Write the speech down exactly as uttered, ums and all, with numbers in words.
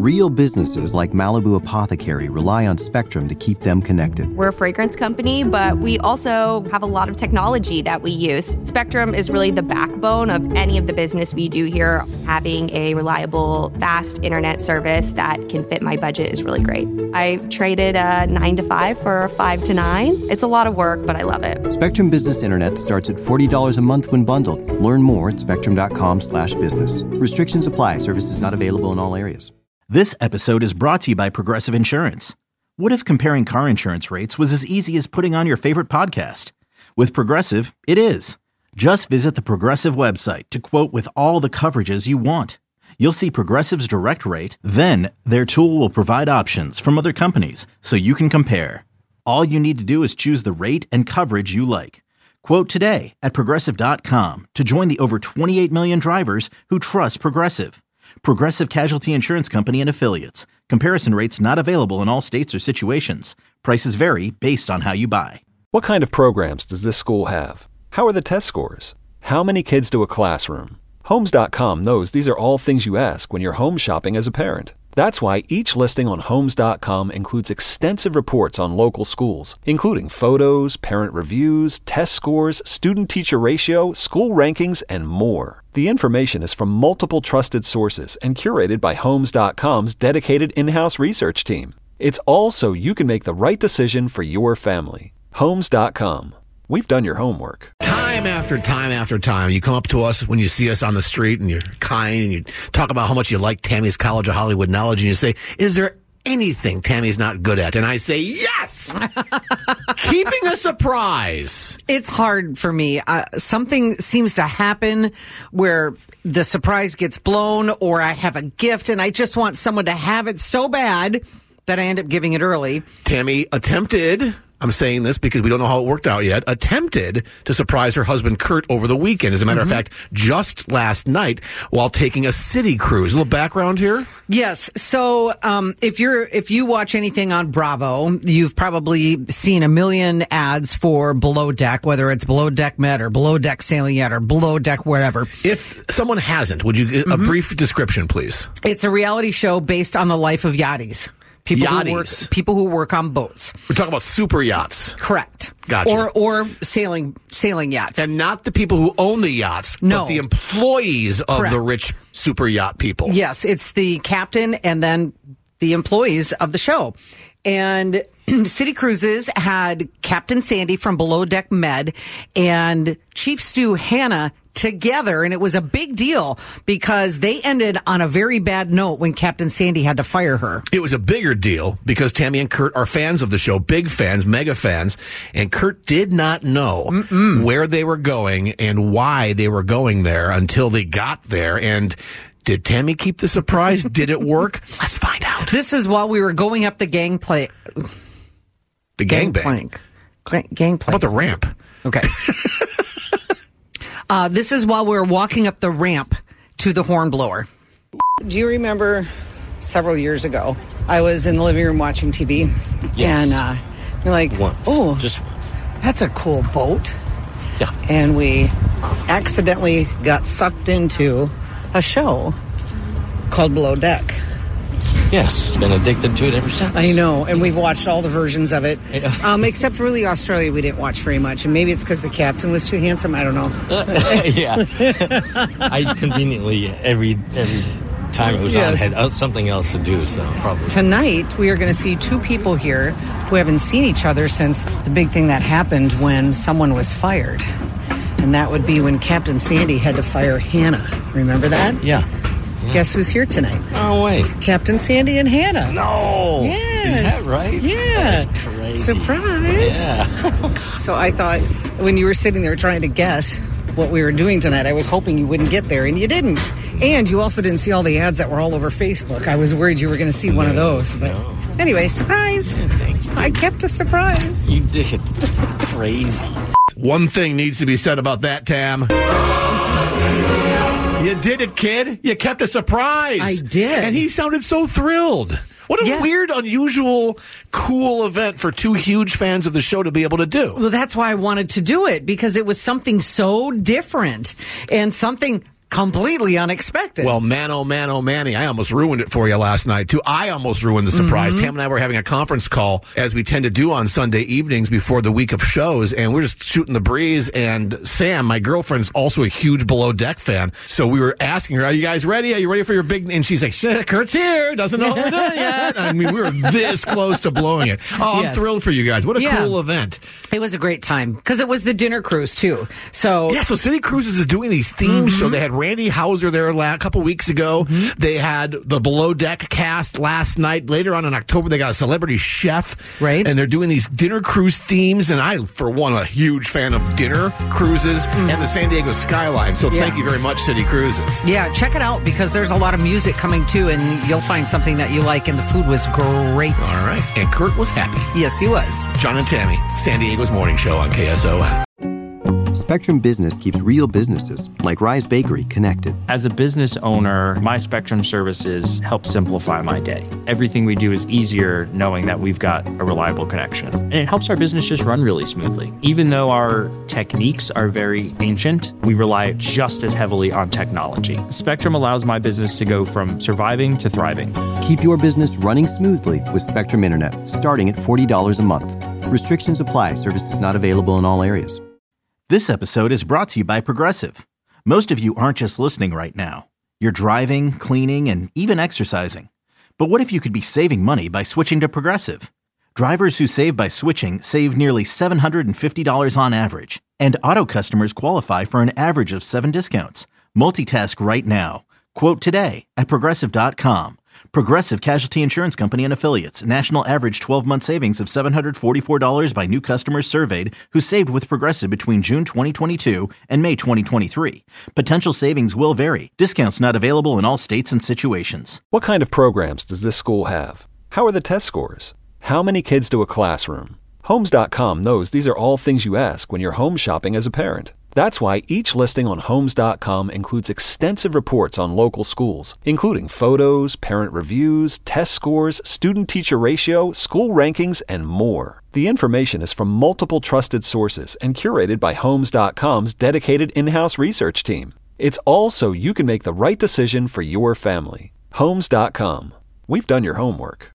Real businesses like Malibu Apothecary rely on Spectrum to keep them connected. We're a fragrance company, but we also have a lot of technology that we use. Spectrum is really the backbone of any of the business we do here. Having a reliable, fast internet service that can fit my budget is really great. I traded a nine to five for a five to nine. It's a lot of work, but I love it. Spectrum Business Internet starts at forty dollars a month when bundled. Learn more at spectrum.com slash business. Restrictions apply. Services not available in all areas. This episode is brought to you by Progressive Insurance. What if comparing car insurance rates was as easy as putting on your favorite podcast? With Progressive, it is. Just visit the Progressive website to quote with all the coverages you want. You'll see Progressive's direct rate, then their tool will provide options from other companies so you can compare. All you need to do is choose the rate and coverage you like. Quote today at Progressive dot com to join the over twenty-eight million drivers who trust Progressive. Progressive Casualty Insurance Company and Affiliates. Comparison rates not available in all states or situations. Prices vary based on how you buy. What kind of programs does this school have? How are the test scores? How many kids do a classroom? Homes dot com knows these are all things you ask when you're home shopping as a parent. That's why each listing on Homes dot com includes extensive reports on local schools, including photos, parent reviews, test scores, student-teacher ratio, school rankings, and more. The information is from multiple trusted sources and curated by Homes dot com's dedicated in-house research team. It's all so you can make the right decision for your family. Homes dot com. We've done your homework. Time after time after time, you come up to us when you see us on the street and you're kind and you talk about how much you like Tammy's College of Hollywood Knowledge and you say, is there anything Tammy's not good at? And I say, yes! Keeping a surprise. It's hard for me. Uh, something seems to happen where the surprise gets blown or I have a gift and I just want someone to have it so bad that I end up giving it early. Tammy attempted... I'm saying this because we don't know how it worked out yet, attempted to surprise her husband, Kurt, over the weekend. As a matter mm-hmm. of fact, just last night while taking a city cruise. A little background here? Yes. So um, if you're if you watch anything on Bravo, you've probably seen a million ads for Below Deck, whether it's Below Deck Med or Below Deck Sailing Yacht or Below Deck wherever. If someone hasn't, would you give mm-hmm. a brief description, please? It's a reality show based on the life of yachties. People who, work, people who work on boats. We're talking about super yachts. Correct. Gotcha. Or or sailing sailing yachts. And not the people who own the yachts, no. but the employees of Correct. the rich super yacht people. Yes, it's the captain and then the employees of the show. And City Cruises had Captain Sandy from Below Deck Med and Chief Stu Hannah together, and it was a big deal because they ended on a very bad note when Captain Sandy had to fire her. It was a bigger deal because Tammy and Kurt are fans of the show, big fans, mega fans, and Kurt did not know Mm-mm. where they were going and why they were going there until they got there. And did Tammy keep the surprise? Did it work? Let's find out. This is while we were going up the gangplank. The gangbang? Gang gangplank. How about the ramp? Okay. Uh, this is while we were walking up the ramp to the Hornblower. Do you remember several years ago, I was in the living room watching T V, yes. and uh, you're like, once. oh, just once. That's a cool boat. Yeah. And we accidentally got sucked into a show called Below Deck. Yes, been addicted to it ever since. I know, and we've watched all the versions of it, um, except really Australia we didn't watch very much, and maybe it's because the captain was too handsome, I don't know. Uh, yeah. I conveniently, every every time it was yes. on, had something else to do, so probably. Tonight, we are going to see two people here who haven't seen each other since the big thing that happened when someone was fired, and that would be when Captain Sandy had to fire Hannah. Remember that? Yeah. Yeah. Guess who's here tonight? Oh, wait. Captain Sandy and Hannah. No. Yes. Is that right? Yeah. That's crazy. Surprise. Yeah. So I thought when you were sitting there trying to guess what we were doing tonight, I was hoping you wouldn't get there, and you didn't. And you also didn't see all the ads that were all over Facebook. I was worried you were going to see no, one of those. But no. Anyway, surprise. Yeah, thank you. I kept a surprise. You did. Crazy. One thing needs to be said about that, Tam. You did it, kid. You kept a surprise. I did. And he sounded so thrilled. What a yeah. weird, unusual, cool event for two huge fans of the show to be able to do. Well, that's why I wanted to do it, because it was something so different and something completely unexpected. Well, man, oh, man, oh, Manny, I almost ruined it for you last night, too. I almost ruined the surprise. Mm-hmm. Tam and I were having a conference call, as we tend to do on Sunday evenings before the week of shows, and we're just shooting the breeze, and Sam, my girlfriend's also a huge Below Deck fan, so we were asking her, are you guys ready? Are you ready for your big... And she's like, Kurt's here, doesn't know what we're doing yet. I mean, we were this close to blowing it. Oh, I'm yes. thrilled for you guys. What a yeah. cool event. It was a great time, because it was the dinner cruise, too. So Yeah, so City Cruises is doing these themes, mm-hmm. so they had Randy Hauser there a couple weeks ago. Mm-hmm. They had the Below Deck cast last night. Later on in October, they got a celebrity chef. Right. And they're doing these dinner cruise themes. And I, for one, a huge fan of dinner cruises mm-hmm. and the San Diego skyline. So yeah. thank you very much, City Cruises. Yeah, check it out because there's a lot of music coming too, and you'll find something that you like. And the food was great. All right. And Kurt was happy. Yes, he was. John and Tammy, San Diego's morning show on K S O N. Spectrum Business keeps real businesses, like Rise Bakery, connected. As a business owner, my Spectrum services help simplify my day. Everything we do is easier knowing that we've got a reliable connection. And it helps our business just run really smoothly. Even though our techniques are very ancient, we rely just as heavily on technology. Spectrum allows my business to go from surviving to thriving. Keep your business running smoothly with Spectrum Internet, starting at forty dollars a month. Restrictions apply. Services not available in all areas. This episode is brought to you by Progressive. Most of you aren't just listening right now. You're driving, cleaning, and even exercising. But what if you could be saving money by switching to Progressive? Drivers who save by switching save nearly seven hundred fifty dollars on average. And auto customers qualify for an average of seven discounts. Multitask right now. Quote today at Progressive dot com. Progressive Casualty Insurance Company and Affiliates. National average twelve-month savings of seven hundred forty-four dollars by new customers surveyed who saved with Progressive between June twenty twenty-two and May twenty twenty-three. Potential savings will vary. Discounts not available in all states and situations. What kind of programs does this school have? How are the test scores? How many kids do a classroom? Homes dot com knows these are all things you ask when you're home shopping as a parent. That's why each listing on Homes dot com includes extensive reports on local schools, including photos, parent reviews, test scores, student-teacher ratio, school rankings, and more. The information is from multiple trusted sources and curated by Homes dot com's dedicated in-house research team. It's all so you can make the right decision for your family. Homes dot com. We've done your homework.